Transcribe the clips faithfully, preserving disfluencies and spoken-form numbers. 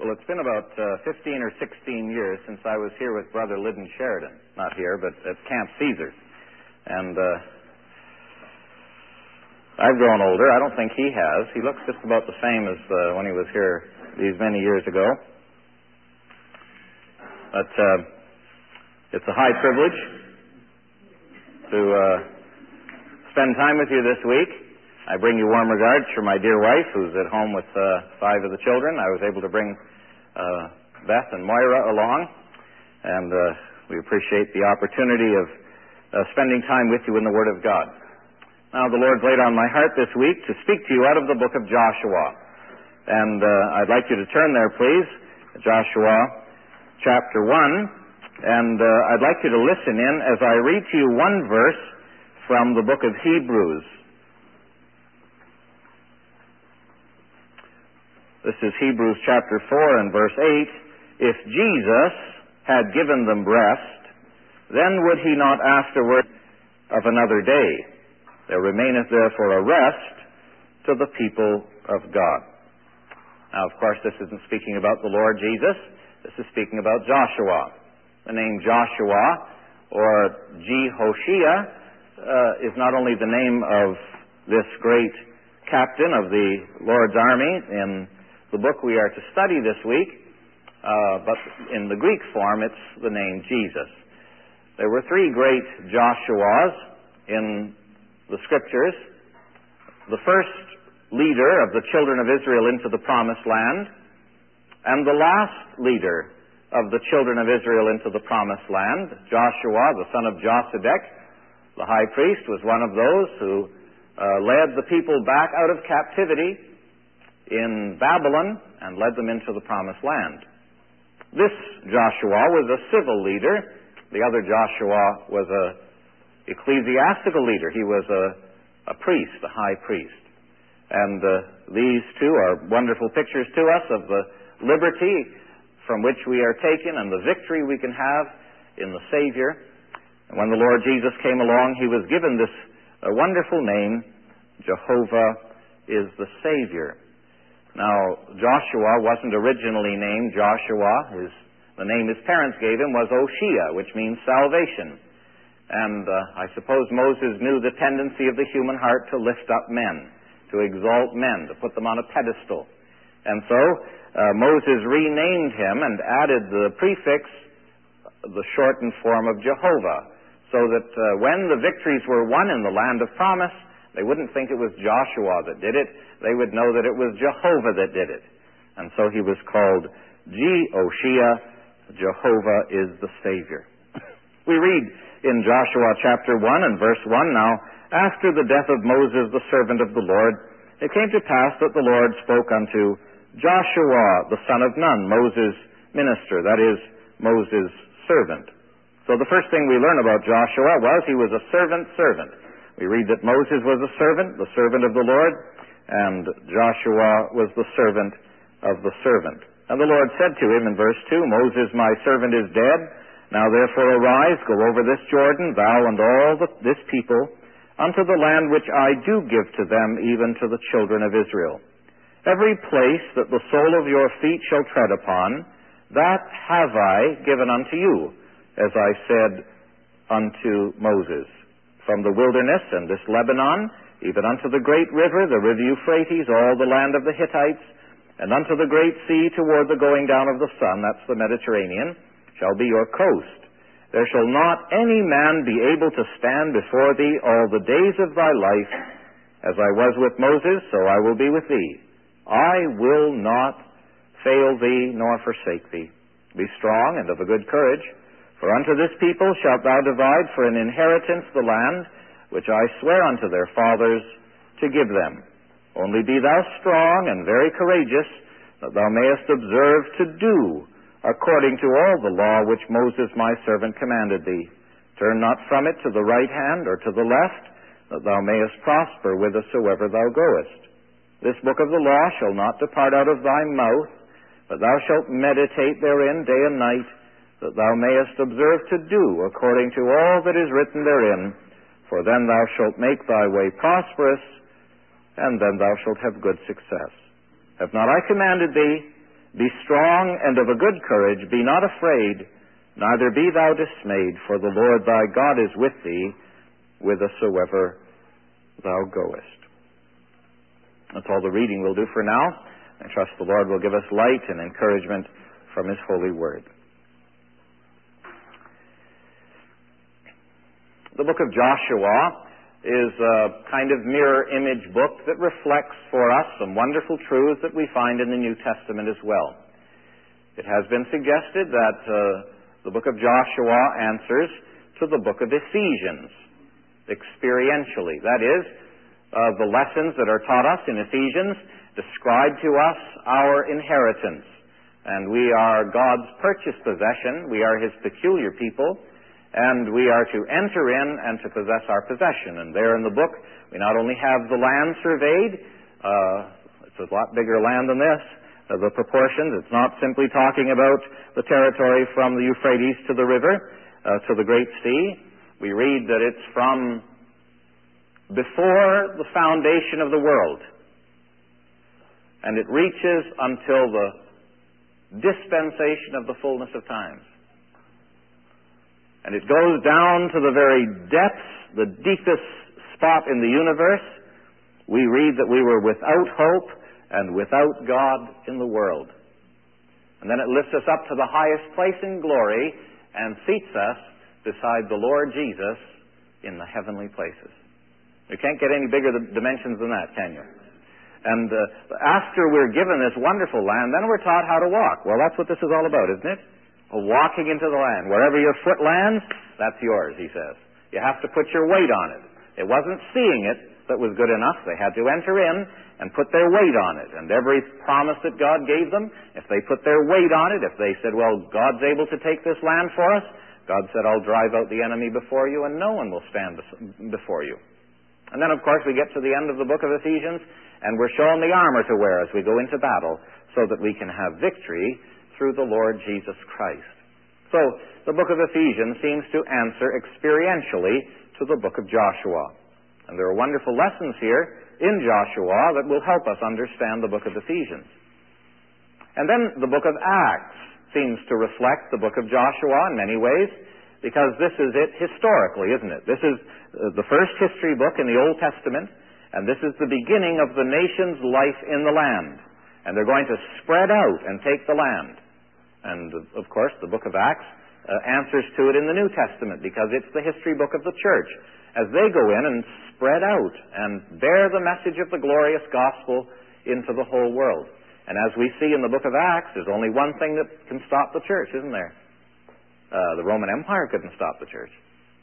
Well, it's been about uh, fifteen or sixteen years since I was here with Brother Liddon Sheridan. Not here, but at Camp Caesar. And uh, I've grown older. I don't think he has. He looks just about the same as uh, when he was here these many years ago. But uh, it's a high privilege to uh, spend time with you this week. I bring you warm regards from my dear wife, who's at home with uh, five of the children. I was able to bring uh, Beth and Moira along, and uh, we appreciate the opportunity of uh, spending time with you in the Word of God. Now, the Lord's laid on my heart this week to speak to you out of the book of Joshua. And uh, I'd like you to turn there, please, Joshua chapter one. And uh, I'd like you to listen in as I read to you one verse from the book of Hebrews. This is Hebrews chapter four and verse eight. If Jesus had given them rest, then would he not afterward of another day? There remaineth therefore a rest to the people of God. Now, of course, this isn't speaking about the Lord Jesus. This is speaking about Joshua. The name Joshua, or Jehoshua, uh, is not only the name of this great captain of the Lord's army in the book we are to study this week, uh, but in the Greek form, it's the name Jesus. There were three great Joshuas in the Scriptures. The first leader of the children of Israel into the Promised Land, and the last leader of the children of Israel into the Promised Land, Joshua, the son of Josedek, the high priest, was one of those who uh, led the people back out of captivity in Babylon and led them into the Promised Land. This Joshua was a civil leader. The other Joshua was a ecclesiastical leader. He was a, a priest, a high priest. And uh, these two are wonderful pictures to us of the liberty from which we are taken and the victory we can have in the Savior. And when the Lord Jesus came along, he was given this uh, wonderful name, Jehovah is the Savior. Now, Joshua wasn't originally named Joshua. His, the name his parents gave him was Oshia, which means salvation. And uh, I suppose Moses knew the tendency of the human heart to lift up men, to exalt men, to put them on a pedestal. And so uh, Moses renamed him and added the prefix, the shortened form of Jehovah, so that uh, when the victories were won in the land of promise, they wouldn't think it was Joshua that did it. They would know that it was Jehovah that did it. And so he was called Jehoshua. Jehovah is the Savior. We read in Joshua chapter one and verse one, now, after the death of Moses, the servant of the Lord, it came to pass that the Lord spoke unto Joshua, the son of Nun, Moses' minister, that is, Moses' servant. So the first thing we learn about Joshua was he was a servant's servant. We read that Moses was a servant, the servant of the Lord, and Joshua was the servant of the servant. And the Lord said to him in verse two, Moses, my servant, is dead. Now therefore arise, go over this Jordan, thou and all the, this people, unto the land which I do give to them, even to the children of Israel. Every place that the sole of your feet shall tread upon, that have I given unto you, as I said unto Moses. From the wilderness and this Lebanon, even unto the great river, the river Euphrates, all the land of the Hittites, and unto the great sea toward the going down of the sun, that's the Mediterranean, shall be your coast. There shall not any man be able to stand before thee all the days of thy life. As I was with Moses, so I will be with thee. I will not fail thee nor forsake thee. Be strong and of a good courage. For unto this people shalt thou divide for an inheritance the land which I swear unto their fathers to give them. Only be thou strong and very courageous, that thou mayest observe to do according to all the law which Moses my servant commanded thee. Turn not from it to the right hand or to the left, that thou mayest prosper whithersoever thou goest. This book of the law shall not depart out of thy mouth, but thou shalt meditate therein day and night, that thou mayest observe to do according to all that is written therein, for then thou shalt make thy way prosperous, and then thou shalt have good success. Have not I commanded thee? Be strong and of a good courage. Be not afraid, neither be thou dismayed, for the Lord thy God is with thee, whithersoever thou goest. That's all the reading we'll do for now. I trust the Lord will give us light and encouragement from His holy word. The book of Joshua is a kind of mirror image book that reflects for us some wonderful truths that we find in the New Testament as well. It has been suggested that uh, the book of Joshua answers to the book of Ephesians experientially. That is, uh, the lessons that are taught us in Ephesians describe to us our inheritance. And we are God's purchased possession. We are His peculiar people. And we are to enter in and to possess our possession. And there in the book, we not only have the land surveyed, uh, it's a lot bigger land than this, uh, the proportions. It's not simply talking about the territory from the Euphrates to the river, uh, to the Great Sea. We read that it's from before the foundation of the world. And it reaches until the dispensation of the fullness of times. And it goes down to the very depths, the deepest spot in the universe. We read that we were without hope and without God in the world. And then it lifts us up to the highest place in glory and seats us beside the Lord Jesus in the heavenly places. You can't get any bigger dimensions than that, can you? And uh, after we're given this wonderful land, then we're taught how to walk. Well, that's what this is all about, isn't it? Walking into the land. Wherever your foot lands, that's yours, he says. You have to put your weight on it. It wasn't seeing it that was good enough. They had to enter in and put their weight on it. And every promise that God gave them, if they put their weight on it, if they said, well, God's able to take this land for us, God said, I'll drive out the enemy before you and no one will stand before you. And then, of course, we get to the end of the book of Ephesians and we're shown the armor to wear as we go into battle so that we can have victory through the Lord Jesus Christ. So, the book of Ephesians seems to answer experientially to the book of Joshua. And there are wonderful lessons here in Joshua that will help us understand the book of Ephesians. And then the book of Acts seems to reflect the book of Joshua in many ways, because this is it historically, isn't it? This is the first history book in the Old Testament, and this is the beginning of the nation's life in the land. And they're going to spread out and take the land. And, of course, the book of Acts uh, answers to it in the New Testament because it's the history book of the church as they go in and spread out and bear the message of the glorious gospel into the whole world. And as we see in the book of Acts, there's only one thing that can stop the church, isn't there? Uh, the Roman Empire couldn't stop the church.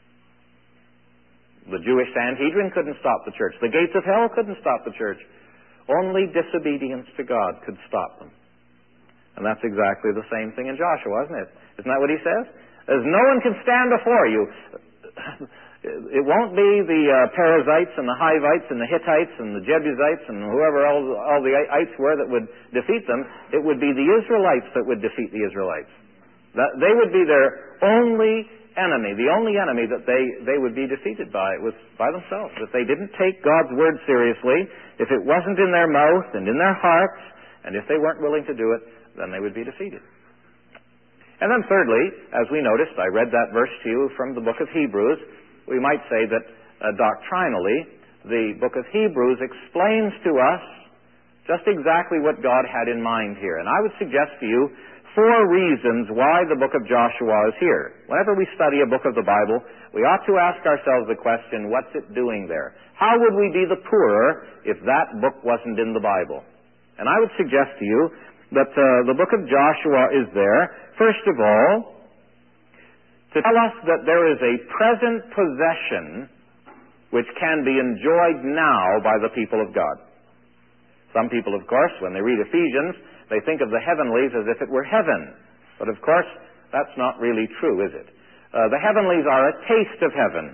The Jewish Sanhedrin couldn't stop the church. The gates of hell couldn't stop the church. Only disobedience to God could stop them. And that's exactly the same thing in Joshua, isn't it? Isn't that what he says? As no one can stand before you. It won't be the uh, Perizzites and the Hivites and the Hittites and the Jebusites and whoever all, all the ites were that would defeat them. It would be the Israelites that would defeat the Israelites. That they would be their only enemy, the only enemy that they, they would be defeated by was by themselves. If they didn't take God's word seriously, if it wasn't in their mouth and in their hearts, and if they weren't willing to do it, then they would be defeated. And then thirdly, as we noticed, I read that verse to you from the book of Hebrews, we might say that uh, doctrinally, the book of Hebrews explains to us just exactly what God had in mind here. And I would suggest to you four reasons why the book of Joshua is here. Whenever we study a book of the Bible, we ought to ask ourselves the question, what's it doing there? How would we be the poorer if that book wasn't in the Bible? And I would suggest to you that uh, the book of Joshua is there, first of all, to tell us that there is a present possession which can be enjoyed now by the people of God. Some people, of course, when they read Ephesians, they think of the heavenlies as if it were heaven. But, of course, that's not really true, is it? Uh, the heavenlies are a taste of heaven.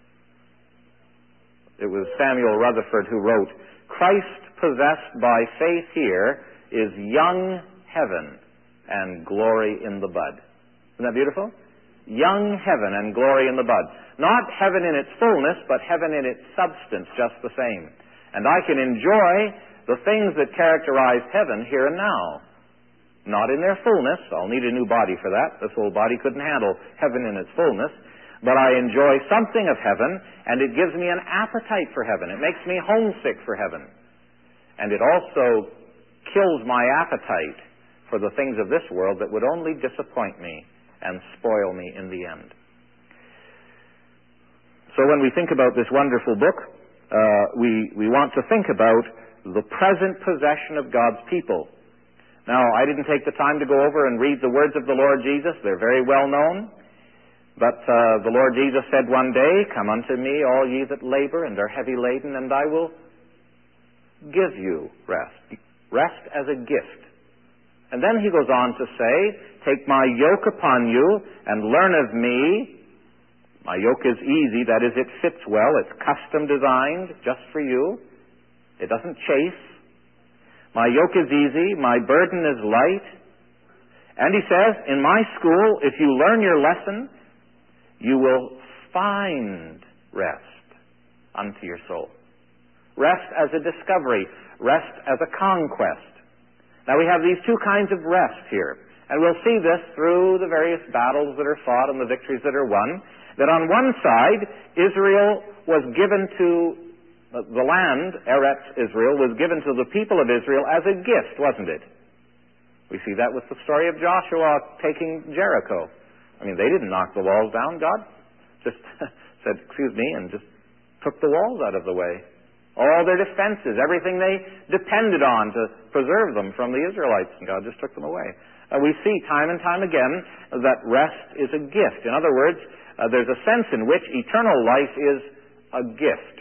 It was Samuel Rutherford who wrote, Christ possessed by faith here is young heaven and glory in the bud. Isn't that beautiful? Young heaven and glory in the bud. Not heaven in its fullness, but heaven in its substance, just the same. And I can enjoy the things that characterize heaven here and now. Not in their fullness. I'll need a new body for that. This old body couldn't handle heaven in its fullness. But I enjoy something of heaven, and it gives me an appetite for heaven. It makes me homesick for heaven. And it also kills my appetite for the things of this world that would only disappoint me and spoil me in the end. So when we think about this wonderful book, uh, we, we want to think about the present possession of God's people. Now, I didn't take the time to go over and read the words of the Lord Jesus. They're very well known. But uh, the Lord Jesus said one day, "Come unto me, all ye that labor and are heavy laden, and I will give you rest." Rest as a gift. And then he goes on to say, "Take my yoke upon you and learn of me." My yoke is easy, that is, it fits well. It's custom designed just for you. It doesn't chase. My yoke is easy, my burden is light. And he says, in my school, if you learn your lesson, you will find rest unto your soul. Rest as a discovery. Rest as a conquest. Now we have these two kinds of rest here. And we'll see this through the various battles that are fought and the victories that are won. That on one side, Israel was given to, the land, Eretz Israel, was given to the people of Israel as a gift, wasn't it? We see that with the story of Joshua taking Jericho. I mean, they didn't knock the walls down. God just said, "Excuse me," and just took the walls out of the way. All their defenses, everything they depended on to preserve them from the Israelites, and God just took them away. Uh, we see time and time again that rest is a gift. In other words, uh, there's a sense in which eternal life is a gift.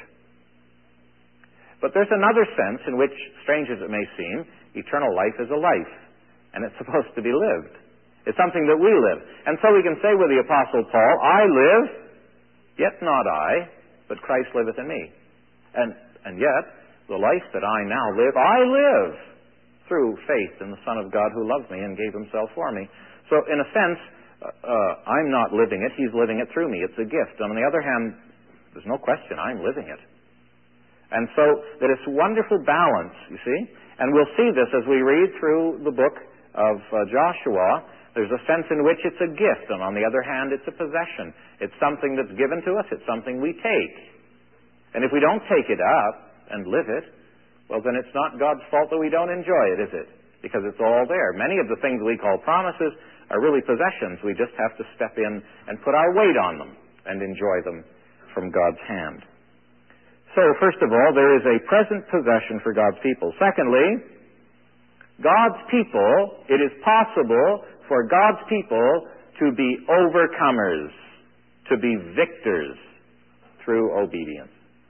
But there's another sense in which, strange as it may seem, eternal life is a life, and it's supposed to be lived. It's something that we live. And so we can say with the Apostle Paul, "I live, yet not I, but Christ liveth in me. And, and yet, the life that I now live, I live through faith in the Son of God who loves me and gave himself for me." So in a sense, uh, uh, I'm not living it. He's living it through me. It's a gift. On the other hand, there's no question I'm living it. And so that it's a wonderful balance, you see. And we'll see this as we read through the book of uh, Joshua. There's a sense in which it's a gift, and on the other hand, it's a possession. It's something that's given to us. It's something we take. And if we don't take it up and live it, well, then it's not God's fault that we don't enjoy it, is it? Because it's all there. Many of the things we call promises are really possessions. We just have to step in and put our weight on them and enjoy them from God's hand. So, first of all, there is a present possession for God's people. Secondly, God's people, it is possible for God's people to be overcomers, to be victors through obedience.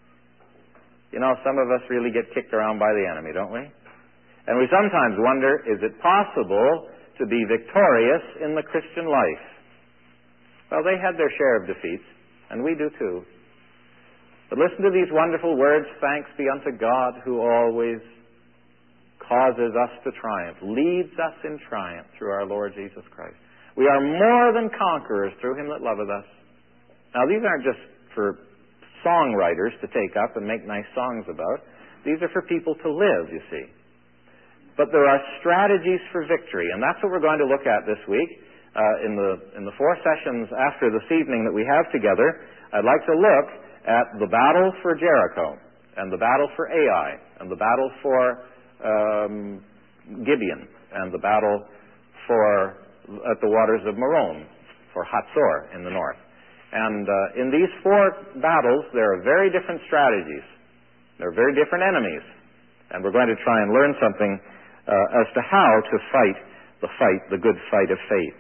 You know, some of us really get kicked around by the enemy, don't we? And we sometimes wonder, is it possible to be victorious in the Christian life? Well, they had their share of defeats, and we do too. But listen to these wonderful words, "Thanks be unto God who always causes us to triumph, leads us in triumph through our Lord Jesus Christ. We are more than conquerors through him that loveth us." Now, these aren't just for songwriters to take up and make nice songs about. These are for people to live, you see. But there are strategies for victory, and that's what we're going to look at this week. Uh, in the in the four sessions after this evening that we have together, I'd like to look at the battle for Jericho, and the battle for Ai, and the battle for um, Gibeon, and the battle for at the waters of Merom, for Hatzor in the north. And uh, in these four battles, there are very different strategies. There are very different enemies. And we're going to try and learn something uh, as to how to fight the fight, the good fight of faith.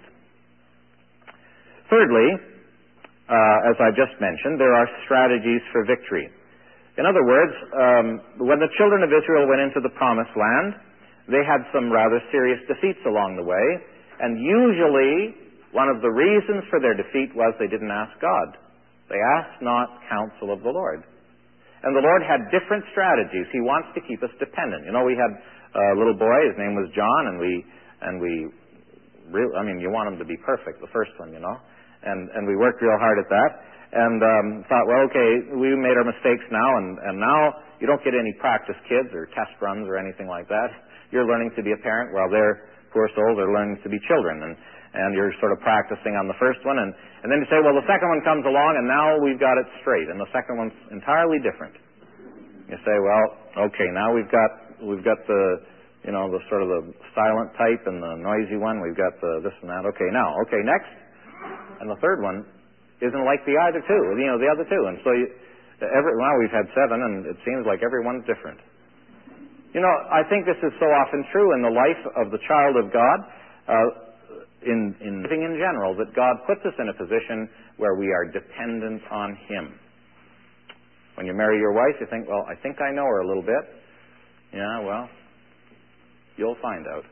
Thirdly, uh, as I just mentioned, there are strategies for victory. In other words, um, when the children of Israel went into the Promised Land, they had some rather serious defeats along the way, and usually one of the reasons for their defeat was they didn't ask God. They asked not counsel of the Lord. And the Lord had different strategies. He wants to keep us dependent. You know, we had a little boy, his name was John, and we, and we, re- I mean, you want him to be perfect, the first one, you know, and, and we worked real hard at that, and um, thought, well, okay, we made our mistakes now, and, and now you don't get any practice kids or test runs or anything like that. You're learning to be a parent while they're poor souls are learning to be children, and, and you're sort of practicing on the first one, and, and then you say, well, the second one comes along, and now we've got it straight, and the second one's entirely different. You say, well, okay, now we've got we've got the, you know, the sort of the silent type and the noisy one. We've got the this and that. Okay, now, okay, next. And the third one isn't like the other two, you know, the other two. And so you, every, well, we've had seven, and it seems like everyone's different. You know, I think this is so often true in the life of the child of God, uh, in, in living in general, that God puts us in a position where we are dependent on Him. When you marry your wife, you think, well, I think I know her a little bit. Yeah, well, you'll find out.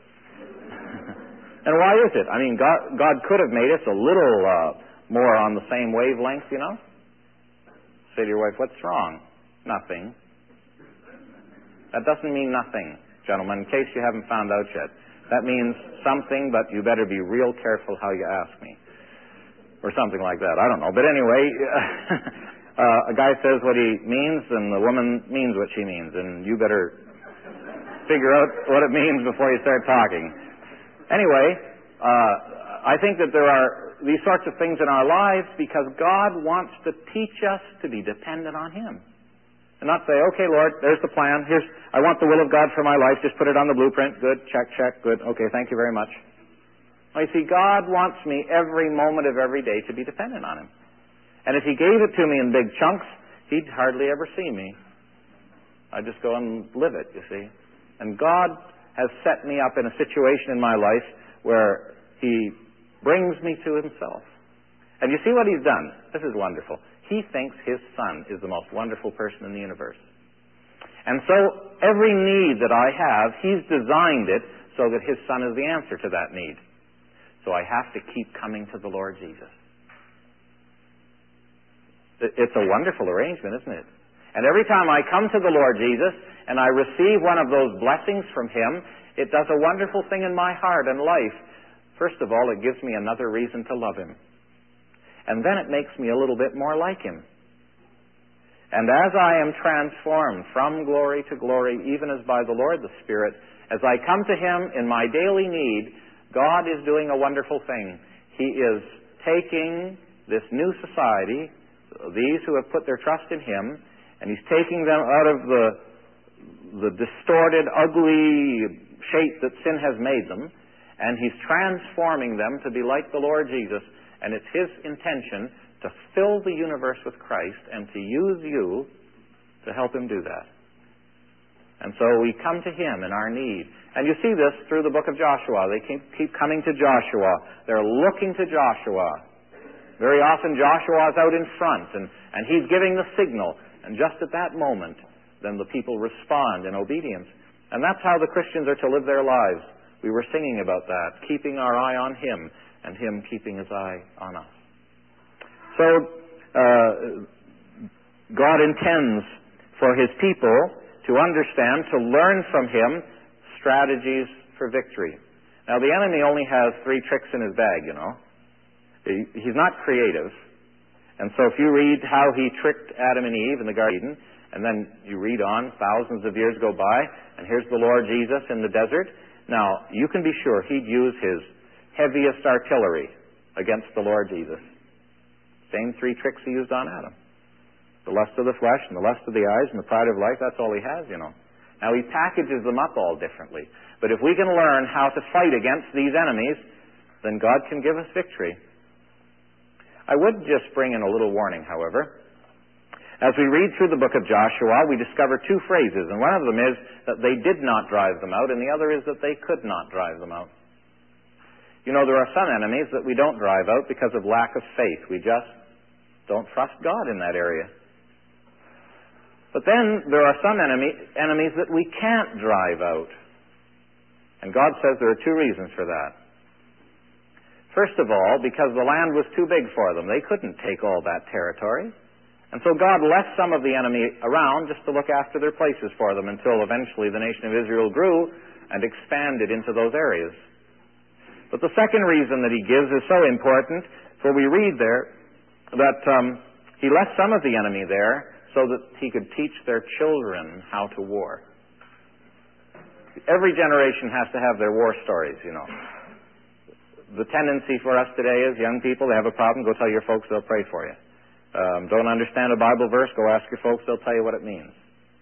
And why is it? I mean, God, God could have made us a little uh, more on the same wavelength, you know. Say to your wife, what's wrong? Nothing. That doesn't mean nothing, gentlemen, in case you haven't found out yet. That means something, but you better be real careful how you ask me. Or something like that. I don't know. But anyway... Uh, a guy says what he means, and the woman means what she means, and you better figure out what it means before you start talking. Anyway, uh, I think that there are these sorts of things in our lives because God wants to teach us to be dependent on Him. And not say, okay, Lord, there's the plan. Here's, I want the will of God for my life. Just put it on the blueprint. Good, check, check, good. Okay, thank you very much. Well, you see, God wants me every moment of every day to be dependent on Him. And if He gave it to me in big chunks, He'd hardly ever see me. I'd just go and live it, you see. And God has set me up in a situation in my life where He brings me to Himself. And you see what He's done? This is wonderful. He thinks His Son is the most wonderful person in the universe. And so every need that I have, He's designed it so that His Son is the answer to that need. So I have to keep coming to the Lord Jesus. It's a wonderful arrangement, isn't it? And every time I come to the Lord Jesus and I receive one of those blessings from Him, it does a wonderful thing in my heart and life. First of all, it gives me another reason to love Him. And then it makes me a little bit more like Him. And as I am transformed from glory to glory, even as by the Lord the Spirit, as I come to Him in my daily need, God is doing a wonderful thing. He is taking this new society, these who have put their trust in Him, and He's taking them out of the the distorted, ugly shape that sin has made them, and He's transforming them to be like the Lord Jesus. And it's His intention to fill the universe with Christ and to use you to help Him do that. And so we come to Him in our need. And you see this through the book of Joshua. They keep, keep coming to Joshua. They're looking to Joshua. Very often Joshua is out in front, and, and he's giving the signal. And just at that moment, then the people respond in obedience. And that's how the Christians are to live their lives. We were singing about that, keeping our eye on Him, and Him keeping His eye on us. So, uh, God intends for His people to understand, to learn from Him, strategies for victory. Now, the enemy only has three tricks in his bag, you know. He's not creative. And so if you read how he tricked Adam and Eve in the Garden of Eden, and then you read on, thousands of years go by, and here's the Lord Jesus in the desert. Now, you can be sure He'd use His heaviest artillery against the Lord Jesus. Same three tricks He used on Adam. The lust of the flesh, and the lust of the eyes, and the pride of life, that's all He has, you know. Now, He packages them up all differently. But if we can learn how to fight against these enemies, then God can give us victory. I would just bring in a little warning, however. As we read through the book of Joshua, we discover two phrases, and one of them is that they did not drive them out, and the other is that they could not drive them out. You know, there are some enemies that we don't drive out because of lack of faith. We just don't trust God in that area. But then there are some enemy, enemies that we can't drive out. And God says there are two reasons for that. First of all, because the land was too big for them. They couldn't take all that territory. And so God left some of the enemy around just to look after their places for them until eventually the nation of Israel grew and expanded into those areas. But the second reason that He gives is so important, for we read there that um, He left some of the enemy there so that He could teach their children how to war. every generation has to have their war stories, you know. The tendency for us today is young people, they have a problem, go tell your folks, they'll pray for you. Um, don't understand a Bible verse, go ask your folks, they'll tell you what it means.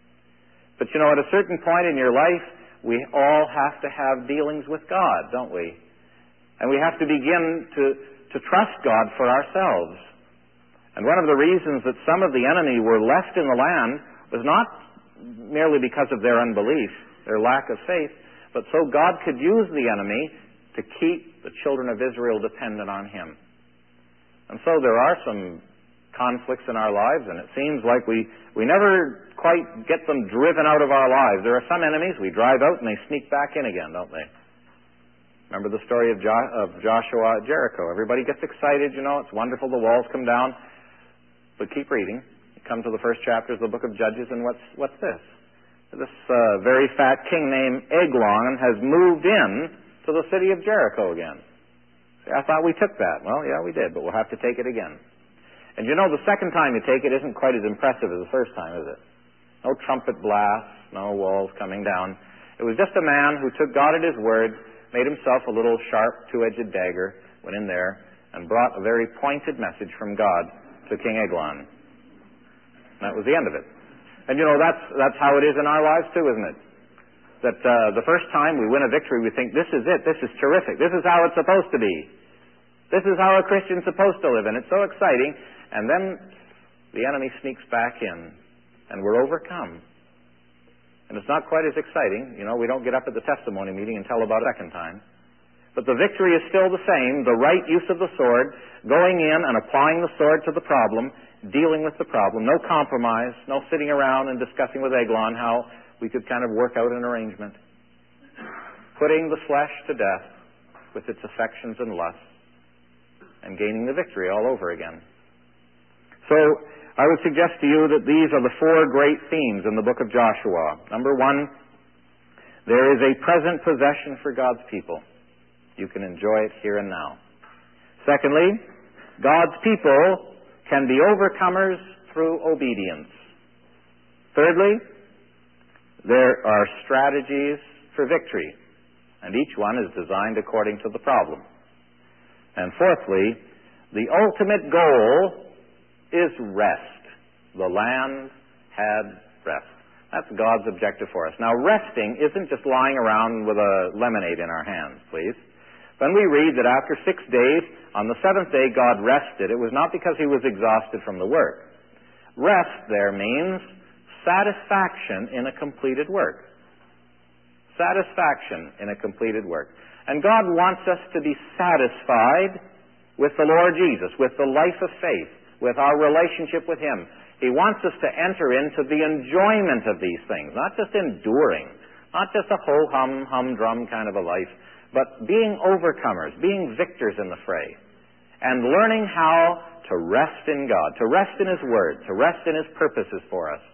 But you know, at a certain point in your life, we all have to have dealings with God, don't we? And we have to begin to, to trust God for ourselves. And one of the reasons that some of the enemy were left in the land was not merely because of their unbelief, their lack of faith, but so God could use the enemy to keep the children of Israel dependent on Him. And so there are some conflicts in our lives, and it seems like we, we never quite get them driven out of our lives. There are some enemies we drive out and they sneak back in again, don't they? Remember the story of, jo- of Joshua at Jericho. Everybody gets excited, you know, it's wonderful, the walls come down. But keep reading. You come to the first chapter of the book of Judges, and what's, what's this? This uh, very fat king named Eglon has moved in to the city of Jericho again. See, I thought we took that. Well, yeah, we did, but we'll have to take it again. And you know, the second time you take it isn't quite as impressive as the first time, is it? No trumpet blasts, no walls coming down. It was just a man who took God at His word, made himself a little sharp, two-edged dagger, went in there, and brought a very pointed message from God to King Eglon. And that was the end of it. And you know, that's, that's how it is in our lives too, isn't it? That uh, the first time we win a victory, we think, this is it, this is terrific, this is how it's supposed to be. This is how a Christian's supposed to live, and it's so exciting. And then the enemy sneaks back in, and we're overcome. And it's not quite as exciting. You know, we don't get up at the testimony meeting and tell about it a second time. But the victory is still the same, the right use of the sword, going in and applying the sword to the problem, dealing with the problem, no compromise, no sitting around and discussing with Eglon how we could kind of work out an arrangement. Putting the flesh to death with its affections and lusts, and gaining the victory all over again. So, I would suggest to you that these are the four great themes in the book of Joshua. Number one, there is a present possession for God's people. You can enjoy it here and now. Secondly, God's people can be overcomers through obedience. Thirdly, there are strategies for victory, and each one is designed according to the problem. And fourthly, the ultimate goal is rest. The land had rest. That's God's objective for us. Now, resting isn't just lying around with a lemonade in our hands, please. When we read that after six days, on the seventh day God rested, it was not because He was exhausted from the work. Rest there means satisfaction in a completed work. Satisfaction in a completed work. And God wants us to be satisfied with the Lord Jesus, with the life of faith, with our relationship with Him. He wants us to enter into the enjoyment of these things, not just enduring, not just a ho-hum, humdrum kind of a life, but being overcomers, being victors in the fray, and learning how to rest in God, to rest in His Word, to rest in His purposes for us.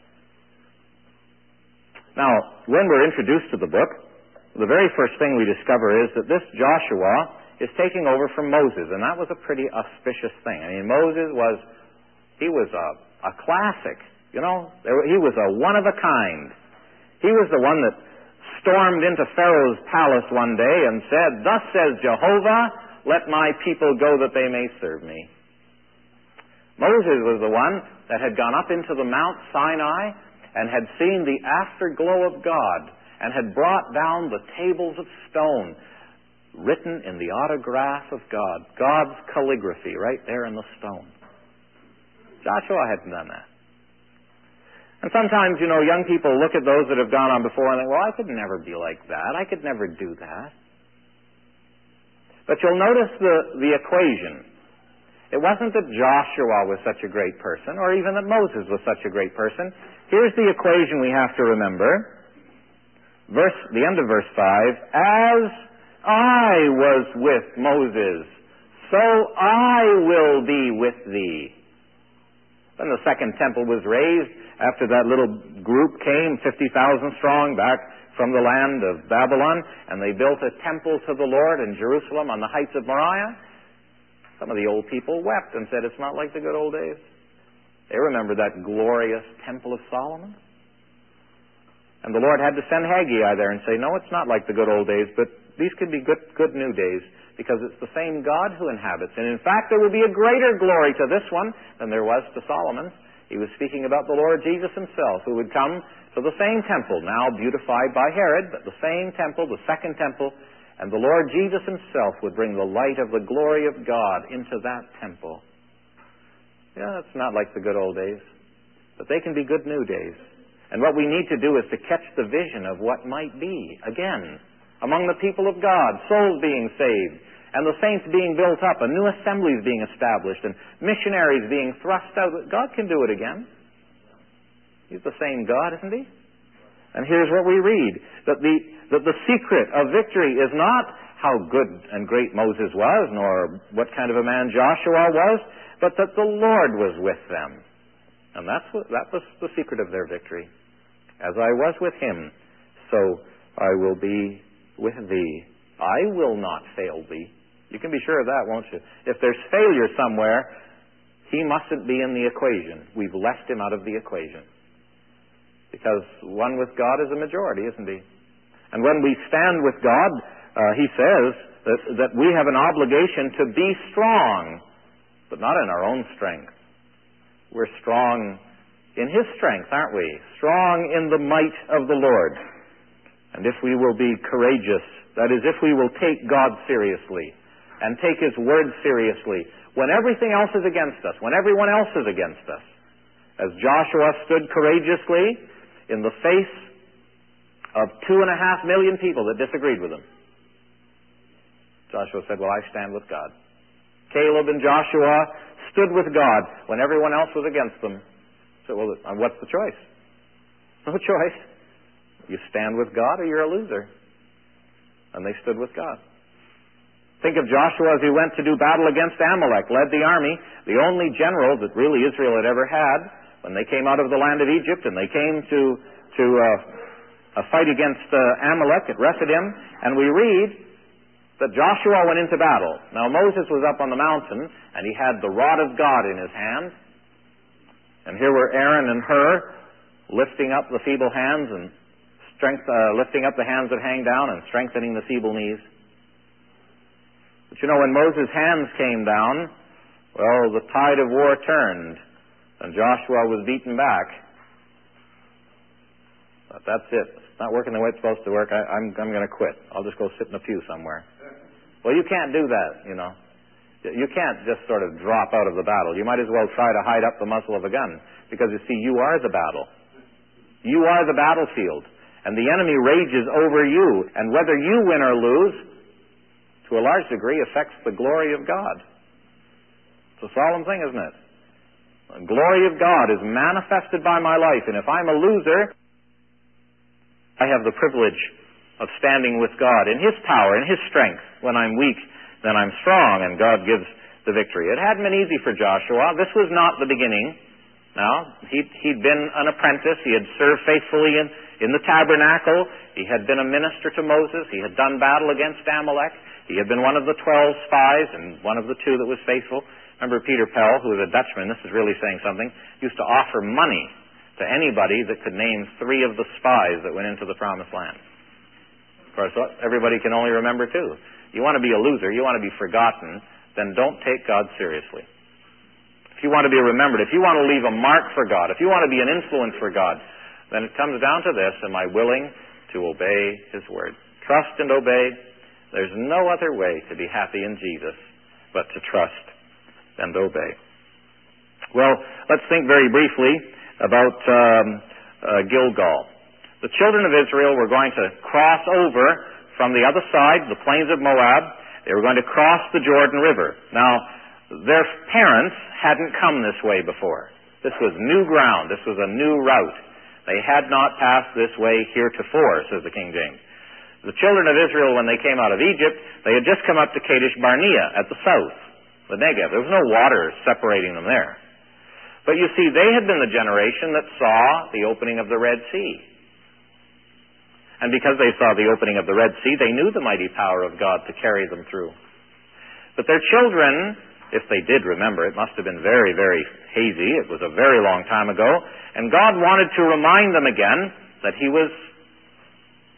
Now, when we're introduced to the book, the very first thing we discover is that this Joshua is taking over from Moses, and that was a pretty auspicious thing. I mean, Moses was, he was a, a classic, you know, he was a one-of-a-kind. He was the one that stormed into Pharaoh's palace one day and said, "Thus says Jehovah, let my people go that they may serve me." Moses was the one that had gone up into the Mount Sinai and had seen the afterglow of God and had brought down the tables of stone written in the autograph of God, God's calligraphy right there in the stone. Joshua hadn't done that. And sometimes, you know, young people look at those that have gone on before and think, well, I could never be like that. I could never do that. But you'll notice the, the equation. It wasn't that Joshua was such a great person, or even that Moses was such a great person. Here's the equation we have to remember. Verse, the end of verse five, as I was with Moses, so I will be with thee. When the second temple was raised, after that little group came, fifty thousand strong, back from the land of Babylon, and they built a temple to the Lord in Jerusalem on the heights of Moriah, some of the old people wept and said, it's not like the good old days. They remembered that glorious temple of Solomon. And the Lord had to send Haggai there and say, no, it's not like the good old days, but these could be good, good new days, because it's the same God who inhabits. And in fact, there will be a greater glory to this one than there was to Solomon. He was speaking about the Lord Jesus himself, who would come to the same temple, now beautified by Herod, but the same temple, the second temple, and the Lord Jesus himself would bring the light of the glory of God into that temple. Yeah, it's not like the good old days, but they can be good new days. And what we need to do is to catch the vision of what might be, again, among the people of God, souls being saved, and the saints being built up, and new assemblies being established, and missionaries being thrust out. God can do it again. He's the same God, isn't he? And here's what we read, that the, that the secret of victory is not how good and great Moses was, nor what kind of a man Joshua was, but that the Lord was with them. And that's what, that was the secret of their victory. As I was with him, so I will be with thee. I will not fail thee. You can be sure of that, won't you? If there's failure somewhere, he mustn't be in the equation. We've left him out of the equation. Because one with God is a majority, isn't he? And when we stand with God, uh, he says that, that we have an obligation to be strong, but not in our own strength. We're strong in his strength, aren't we? Strong in the might of the Lord. And if we will be courageous, that is, if we will take God seriously and take his word seriously, when everything else is against us, when everyone else is against us, as Joshua stood courageously in the face of two and a half million people that disagreed with him, Joshua said, well, I stand with God. Caleb and Joshua stood with God when everyone else was against them. So, well, what's the choice? No choice. You stand with God or you're a loser. And they stood with God. Think of Joshua as he went to do battle against Amalek, led the army, the only general that really Israel had ever had, when they came out of the land of Egypt and they came to, to uh, a fight against uh, Amalek at Rephidim, and we read that Joshua went into battle. Now Moses was up on the mountain, and he had the rod of God in his hand. And here were Aaron and Hur lifting up the feeble hands and strength, uh, lifting up the hands that hang down and strengthening the feeble knees. But you know, when Moses' hands came down, well, the tide of war turned, and Joshua was beaten back. But that's it. It's not working the way it's supposed to work. I, I'm, I'm going to quit. I'll just go sit in a pew somewhere. Well, you can't do that, you know. You can't just sort of drop out of the battle. You might as well try to hide up the muzzle of a gun, because you see, you are the battle. You are the battlefield, and the enemy rages over you, and whether you win or lose, to a large degree, affects the glory of God. It's a solemn thing, isn't it? The glory of God is manifested by my life, and if I'm a loser, I have the privilege of standing with God in his power, in his strength. When I'm weak, then I'm strong, and God gives the victory. It hadn't been easy for Joshua. This was not the beginning. Now, he'd, he'd been an apprentice. He had served faithfully in, in the tabernacle. He had been a minister to Moses. He had done battle against Amalek. He had been one of the twelve spies and one of the two that was faithful. Remember Peter Pell, who was a Dutchman, this is really saying something, used to offer money to anybody that could name three of the spies that went into the Promised Land. Of course, everybody can only remember two. You want to be a loser, you want to be forgotten, then don't take God seriously. If you want to be remembered, if you want to leave a mark for God, if you want to be an influence for God, then it comes down to this: am I willing to obey his word? Trust and obey. There's no other way to be happy in Jesus but to trust and obey. Well, let's think very briefly about um, uh, Gilgal. The children of Israel were going to cross over from the other side, the plains of Moab. They were going to cross the Jordan River. Now, their parents hadn't come this way before. This was new ground. This was a new route. They had not passed this way heretofore, says the King James. The children of Israel, when they came out of Egypt, they had just come up to Kadesh Barnea at the south, the Negev. There was no water separating them there. But you see, they had been the generation that saw the opening of the Red Sea. And because they saw the opening of the Red Sea, they knew the mighty power of God to carry them through. But their children, if they did remember, it must have been very, very hazy. It was a very long time ago. And God wanted to remind them again that he was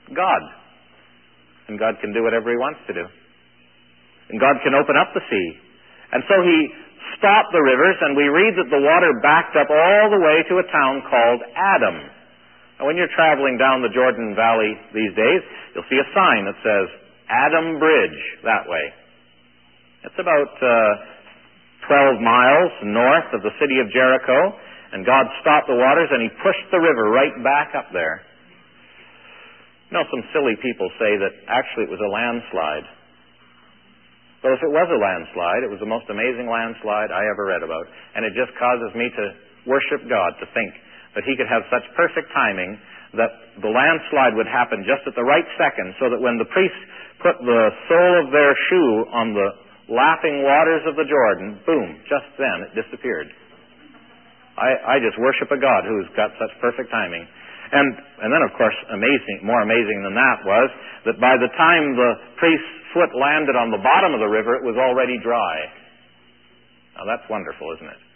God. And God can do whatever He wants to do. And God can open up the sea. And so He stopped the rivers, and we read that the water backed up all the way to a town called Adam. Now, when you're traveling down the Jordan Valley these days, you'll see a sign that says, Adam Bridge, that way. It's about uh, twelve miles north of the city of Jericho, and God stopped the waters, and He pushed the river right back up there. You know, some silly people say that actually it was a landslide. But if it was a landslide, it was the most amazing landslide I ever read about. And it just causes me to worship God, to think that He could have such perfect timing that the landslide would happen just at the right second, so that when the priests put the sole of their shoe on the lapping waters of the Jordan, boom, just then it disappeared. I, I just worship a God who's got such perfect timing. And, and then, of course, amazing, more amazing than that was that by the time the priest's foot landed on the bottom of the river, it was already dry. Now, that's wonderful, isn't it?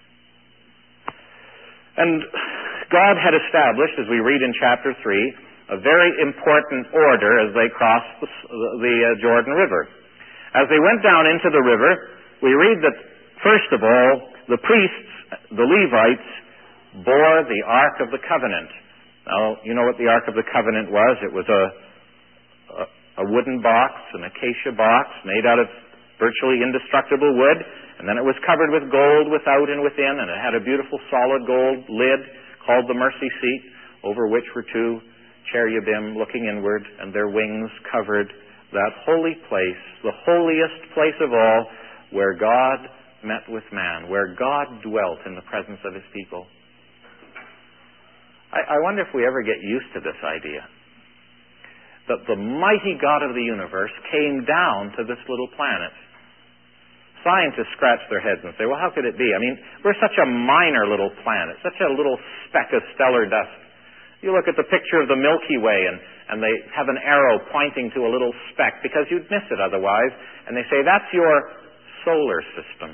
And God had established, as we read in chapter three, a very important order as they crossed the, the uh, Jordan River. As they went down into the river, we read that, first of all, the priests, the Levites, bore the Ark of the Covenant. Now, you know what the Ark of the Covenant was. It was a, a, a wooden box, an acacia box, made out of virtually indestructible wood, and then it was covered with gold without and within, and it had a beautiful solid gold lid called the mercy seat, over which were two cherubim looking inward, and their wings covered that holy place, the holiest place of all, where God met with man, where God dwelt in the presence of His people. I, I wonder if we ever get used to this idea, that the mighty God of the universe came down to this little planet. Scientists scratch their heads and say, well, how could it be? I mean, we're such a minor little planet, such a little speck of stellar dust. You look at the picture of the Milky Way, and, and they have an arrow pointing to a little speck, because you'd miss it otherwise, and they say, that's your solar system.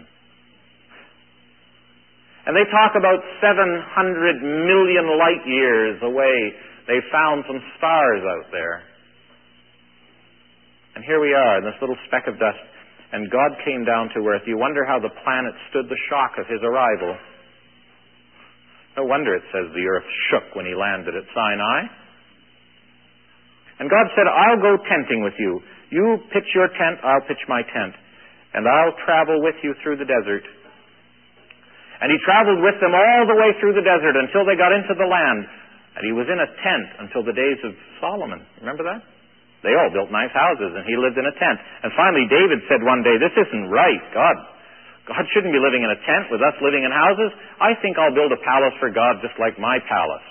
And they talk about seven hundred million light years away. They found some stars out there. And here we are in this little speck of dust. And God came down to earth. You wonder how the planet stood the shock of His arrival. No wonder it says the earth shook when He landed at Sinai. And God said, I'll go tenting with you. You pitch your tent, I'll pitch my tent. And I'll travel with you through the desert. And He traveled with them all the way through the desert until they got into the land. And He was in a tent until the days of Solomon. Remember that? They all built nice houses, and He lived in a tent. And finally, David said one day, this isn't right. God, God shouldn't be living in a tent with us living in houses. I think I'll build a palace for God just like my palace.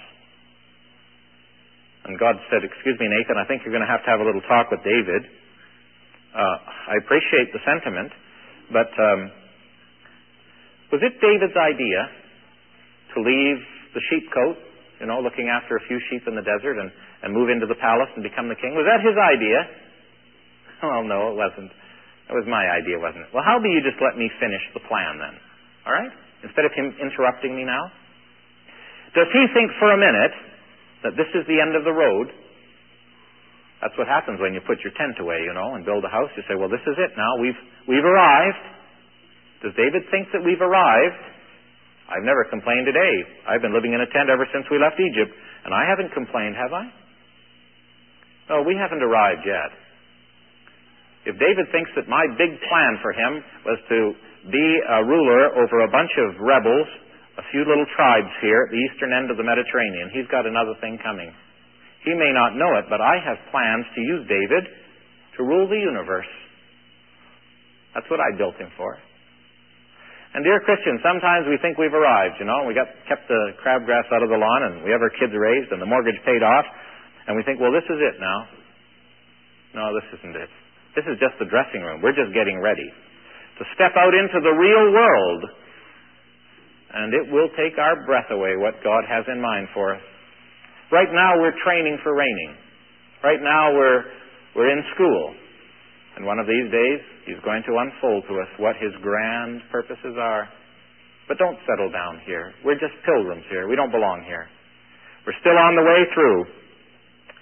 And God said, excuse me, Nathan, I think you're going to have to have a little talk with David. Uh, I appreciate the sentiment, but um, was it David's idea to leave the sheepcoat, you know, looking after a few sheep in the desert, and and move into the palace and become the king? Was that his idea? Well, no, it wasn't. It was my idea, wasn't it? Well, how about you just let me finish the plan then? All right? Instead of him interrupting me now? Does he think for a minute that this is the end of the road? That's what happens when you put your tent away, you know, and build a house. You say, well, this is it now. We've, we've arrived. Does David think that we've arrived? I've never complained a day. I've been living in a tent ever since we left Egypt, and I haven't complained, have I? No, we haven't arrived yet. If David thinks that my big plan for him was to be a ruler over a bunch of rebels, a few little tribes here at the eastern end of the Mediterranean, he's got another thing coming. He may not know it, but I have plans to use David to rule the universe. That's what I built him for. And dear Christians, sometimes we think we've arrived, you know, we got kept the crabgrass out of the lawn, and we have our kids raised, and the mortgage paid off, and we think, well, this is it now. No, this isn't it. This is just the dressing room. We're just getting ready to step out into the real world, and it will take our breath away what God has in mind for us. Right now we're training for reigning. Right now we're we're in school. And one of these days He's going to unfold to us what His grand purposes are. But don't settle down here. We're just pilgrims here. We don't belong here. We're still on the way through.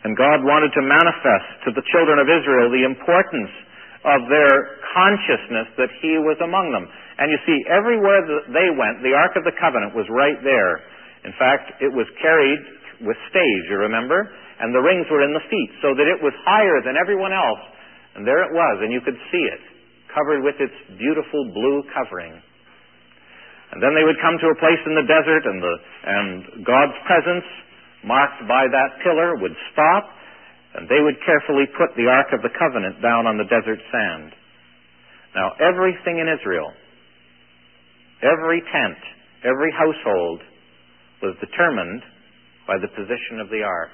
And God wanted to manifest to the children of Israel the importance of their consciousness that He was among them. And you see, everywhere that they went, the Ark of the Covenant was right there. In fact, it was carried with staves, you remember? And the rings were in the feet, so that it was higher than everyone else. And there it was, and you could see it, covered with its beautiful blue covering. And then they would come to a place in the desert, and, the, and God's presence, marked by that pillar, would stop, and they would carefully put the Ark of the Covenant down on the desert sand. Now, everything in Israel, every tent, every household, was determined by the position of the Ark.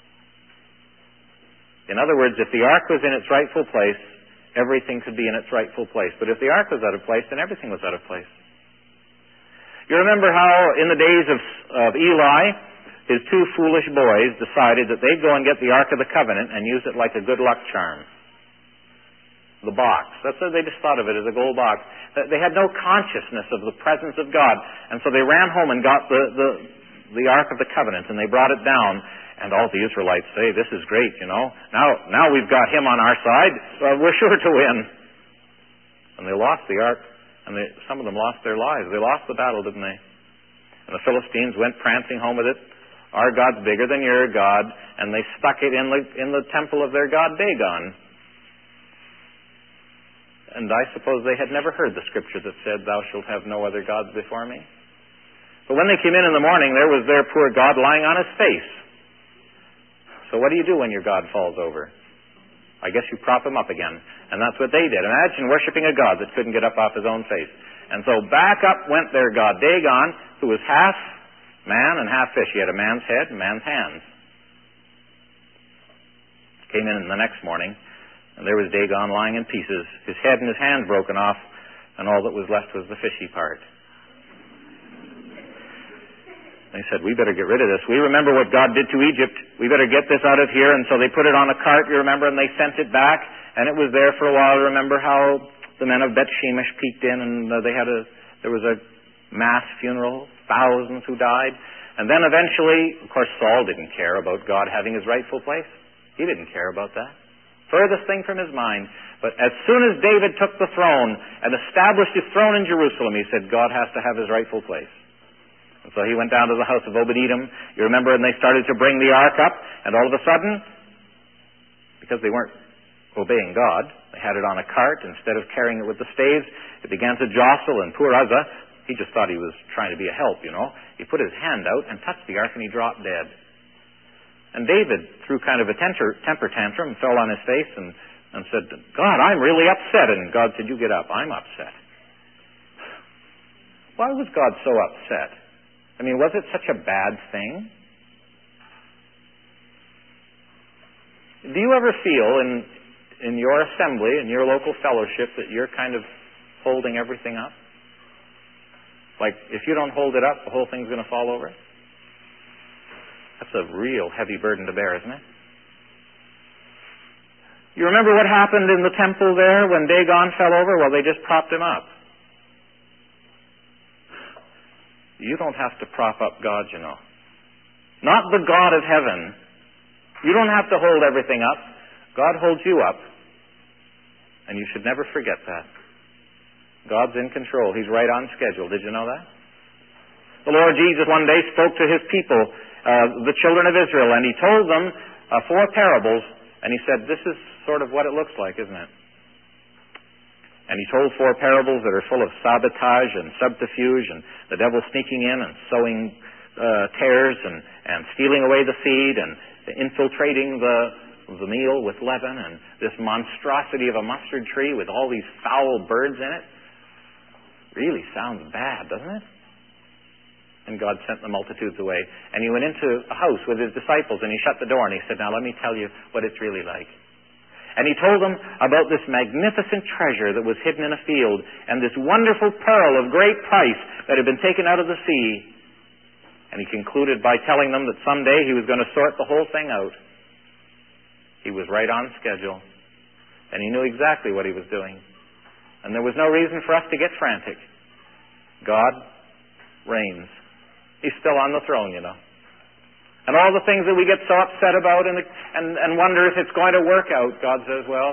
In other words, if the Ark was in its rightful place, everything could be in its rightful place. But if the Ark was out of place, then everything was out of place. You remember how in the days of, of Eli, his two foolish boys decided that they'd go and get the Ark of the Covenant and use it like a good luck charm. The box. That's what they just thought of it, as a gold box. They had no consciousness of the presence of God. And so they ran home and got the, the, the Ark of the Covenant, and they brought it down. And all the Israelites say, this is great, you know. Now, now we've got Him on our side. Uh, we're sure to win. And they lost the Ark. And they, some of them lost their lives. They lost the battle, didn't they? And the Philistines went prancing home with it. Our God's bigger than your God. And they stuck it in the, in the temple of their god Dagon. And I suppose they had never heard the scripture that said, thou shalt have no other gods before me. But when they came in in the morning, there was their poor God lying on His face. So what do you do when your God falls over? I guess you prop Him up again. And that's what they did. Imagine worshiping a God that couldn't get up off His own face. And so back up went their god Dagon, who was half man and half fish. He had a man's head and man's hands. Came in the next morning, and there was Dagon lying in pieces, his head and his hand broken off, and all that was left was the fishy part. They said, we better get rid of this. We remember what God did to Egypt. We better get this out of here. And so they put it on a cart, you remember, and they sent it back. And it was there for a while. Remember how the men of Beth Shemesh peeked in, and uh, they had a, there was a mass funeral, thousands who died. And then eventually, of course, Saul didn't care about God having His rightful place. He didn't care about that. Furthest thing from his mind. But as soon as David took the throne and established his throne in Jerusalem, he said, God has to have His rightful place. And so he went down to the house of Obed-Edom. You remember, and they started to bring the ark up, and all of a sudden, because they weren't obeying God, they had it on a cart instead of carrying it with the staves. It began to jostle, and poor Uzzah, he just thought he was trying to be a help, you know. He put his hand out and touched the ark, and he dropped dead. And David threw kind of a temper, temper tantrum, fell on his face, and, and said, God, I'm really upset. And God said, you get up. I'm upset. Why was God so upset? I mean, was it such a bad thing? Do you ever feel in in your assembly, in your local fellowship, that you're kind of holding everything up? Like, if you don't hold it up, the whole thing's going to fall over? That's a real heavy burden to bear, isn't it? You remember what happened in the temple there when Dagon fell over? Well, they just propped him up. You don't have to prop up God, you know. Not the God of heaven. You don't have to hold everything up. God holds you up. And you should never forget that. God's in control. He's right on schedule. Did you know that? The Lord Jesus one day spoke to His people, uh, the children of Israel, and He told them uh, four parables, and He said, this is sort of what it looks like, isn't it? And He told four parables that are full of sabotage and subterfuge and the devil sneaking in and sowing uh, tares and, and stealing away the seed and infiltrating the, the meal with leaven and this monstrosity of a mustard tree with all these foul birds in it. Really sounds bad, doesn't it? And God sent the multitudes away. And He went into a house with His disciples and He shut the door and He said, now let me tell you what it's really like. And He told them about this magnificent treasure that was hidden in a field and this wonderful pearl of great price that had been taken out of the sea. And He concluded by telling them that someday He was going to sort the whole thing out. He was right on schedule. And He knew exactly what He was doing. And there was no reason for us to get frantic. God reigns. He's still on the throne, you know. And all the things that we get so upset about and, and, and wonder if it's going to work out, God says, well,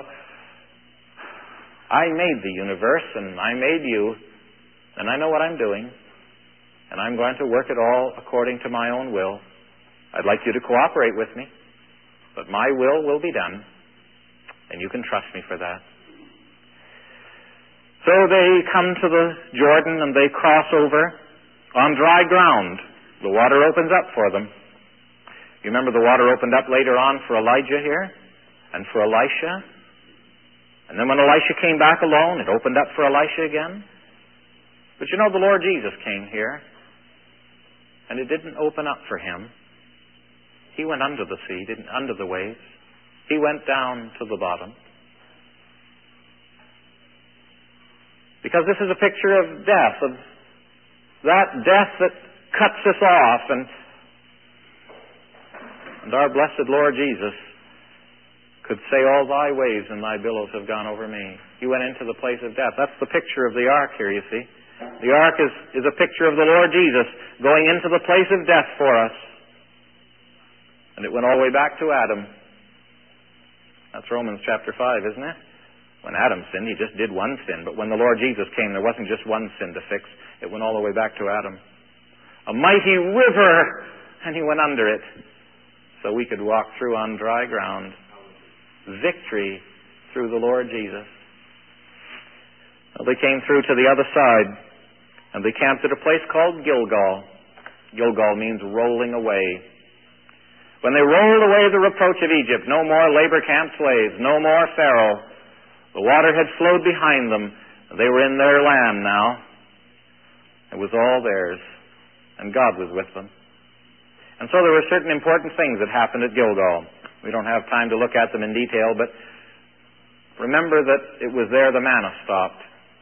I made the universe and I made you, and I know what I'm doing, and I'm going to work it all according to my own will. I'd like you to cooperate with me, but my will will be done, and you can trust me for that. So they come to the Jordan and they cross over on dry ground. The water opens up for them. You remember the water opened up later on for Elijah here and for Elisha. And then when Elisha came back alone, it opened up for Elisha again. But you know, the Lord Jesus came here and it didn't open up for him. He went under the sea, didn't under the waves. He went down to the bottom. Because this is a picture of death, of that death that cuts us off. And, and our blessed Lord Jesus could say, all thy waves and thy billows have gone over me. He went into the place of death. That's the picture of the ark here, you see. The ark is, is a picture of the Lord Jesus going into the place of death for us. And it went all the way back to Adam. That's Romans chapter five, isn't it? When Adam sinned, he just did one sin. But when the Lord Jesus came, there wasn't just one sin to fix. It went all the way back to Adam. A mighty river, and he went under it so we could walk through on dry ground. Victory through the Lord Jesus. Well, they came through to the other side, and they camped at a place called Gilgal. Gilgal means rolling away. When they rolled away the reproach of Egypt, no more labor camp slaves, no more Pharaoh. The water had flowed behind them. They were in their land now. It was all theirs, and God was with them. And so there were certain important things that happened at Gilgal. We don't have time to look at them in detail, but remember that it was there the manna stopped.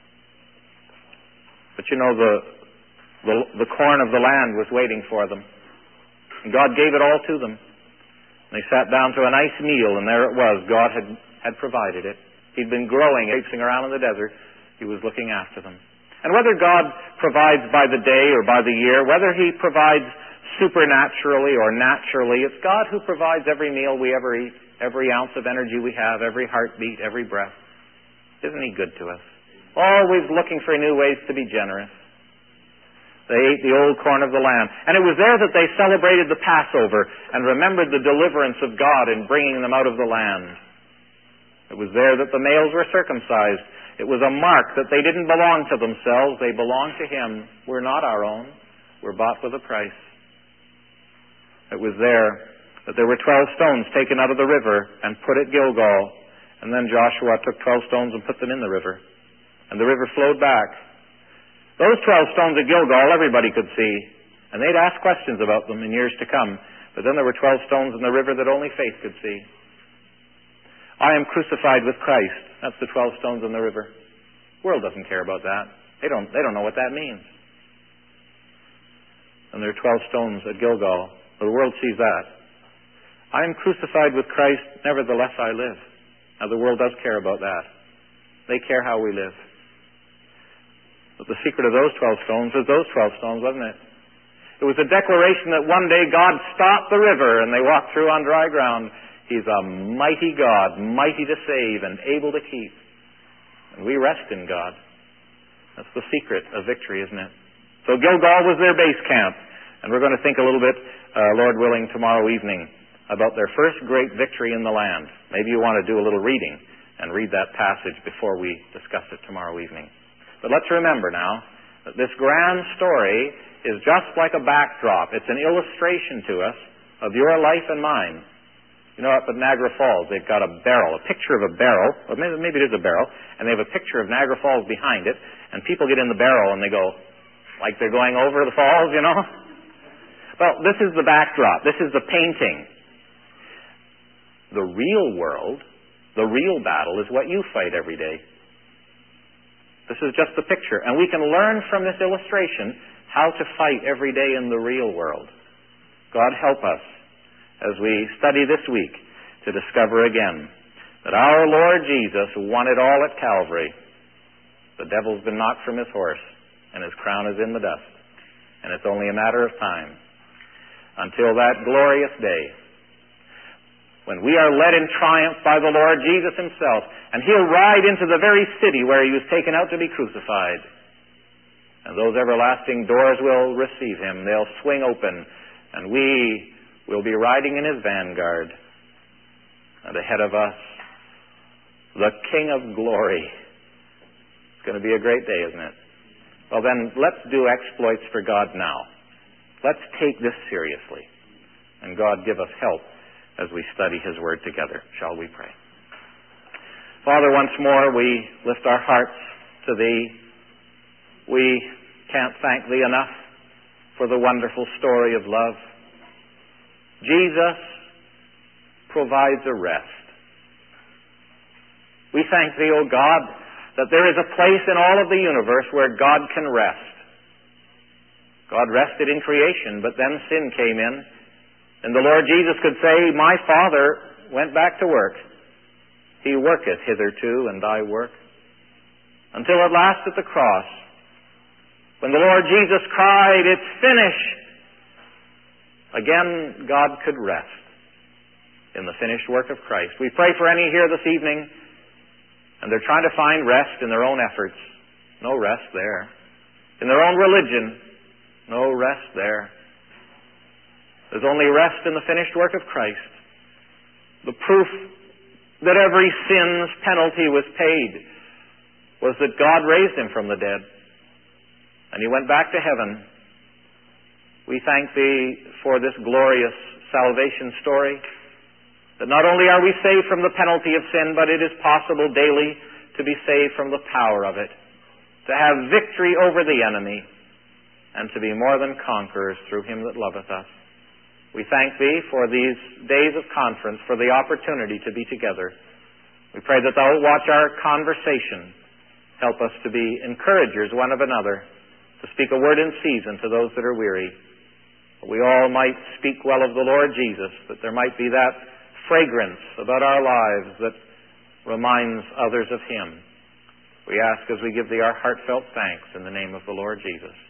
But you know, the, the, the corn of the land was waiting for them. And God gave it all to them. And they sat down to a nice meal, and there it was. God had, had provided it. He'd been growing, racing around in the desert. He was looking after them. And whether God provides by the day or by the year, whether He provides supernaturally or naturally, it's God who provides every meal we ever eat, every ounce of energy we have, every heartbeat, every breath. Isn't He good to us? Always looking for new ways to be generous. They ate the old corn of the land. And it was there that they celebrated the Passover and remembered the deliverance of God in bringing them out of the land. It was there that the males were circumcised. It was a mark that they didn't belong to themselves. They belonged to Him. We're not our own. We're bought with a price. It was there that there were twelve stones taken out of the river and put at Gilgal. And then Joshua took twelve stones and put them in the river. And the river flowed back. Those twelve stones at Gilgal everybody could see. And they'd ask questions about them in years to come. But then there were twelve stones in the river that only faith could see. I am crucified with Christ. That's the twelve stones in the river. The world doesn't care about that. They don't, they don't know what that means. And there are twelve stones at Gilgal. The world sees that. I am crucified with Christ, nevertheless I live. Now the world does care about that. They care how we live. But the secret of those twelve stones was those twelve stones, wasn't it? It was a declaration that one day God stopped the river and they walked through on dry ground. He's a mighty God, mighty to save and able to keep. And we rest in God. That's the secret of victory, isn't it? So Gilgal was their base camp. And we're going to think a little bit, uh, Lord willing, tomorrow evening about their first great victory in the land. Maybe you want to do a little reading and read that passage before we discuss it tomorrow evening. But let's remember now that this grand story is just like a backdrop. It's an illustration to us of your life and mine. You know, up at Niagara Falls, they've got a barrel, a picture of a barrel, or maybe, maybe it is a barrel, and they have a picture of Niagara Falls behind it, and people get in the barrel and they go, like they're going over the falls, you know? Well, this is the backdrop. This is the painting. The real world, the real battle is what you fight every day. This is just the picture. And we can learn from this illustration how to fight every day in the real world. God help us as we study this week to discover again that our Lord Jesus won it all at Calvary. The devil's been knocked from his horse, and his crown is in the dust. And it's only a matter of time. until that glorious day when we are led in triumph by the Lord Jesus himself, and he'll ride into the very city where he was taken out to be crucified. And those everlasting doors will receive him. They'll swing open, and we will be riding in his vanguard. And ahead of us, the King of Glory. It's going to be a great day, isn't it? Well then, let's do exploits for God now. Let's take this seriously. And God give us help as we study his word together. Shall we pray? Father, once more we lift our hearts to thee. We can't thank thee enough for the wonderful story of love. Jesus provides a rest. We thank thee, O God, that there is a place in all of the universe where God can rest. God rested in creation, but then sin came in, and the Lord Jesus could say, my Father went back to work. He worketh hitherto, and I work. Until at last at the cross, when the Lord Jesus cried, it's finished, again God could rest in the finished work of Christ. We pray for any here this evening, and they're trying to find rest in their own efforts. No rest there. In their own religion, no rest there. There's only rest in the finished work of Christ. The proof that every sin's penalty was paid was that God raised him from the dead, and he went back to heaven. We thank thee for this glorious salvation story, that not only are we saved from the penalty of sin, but it is possible daily to be saved from the power of it, to have victory over the enemy, and to be more than conquerors through him that loveth us. We thank thee for these days of conference, for the opportunity to be together. We pray that thou wilt watch our conversation. Help us to be encouragers one of another, to speak a word in season to those that are weary. We all might speak well of the Lord Jesus, that there might be that fragrance about our lives that reminds others of him. We ask as we give thee our heartfelt thanks in the name of the Lord Jesus.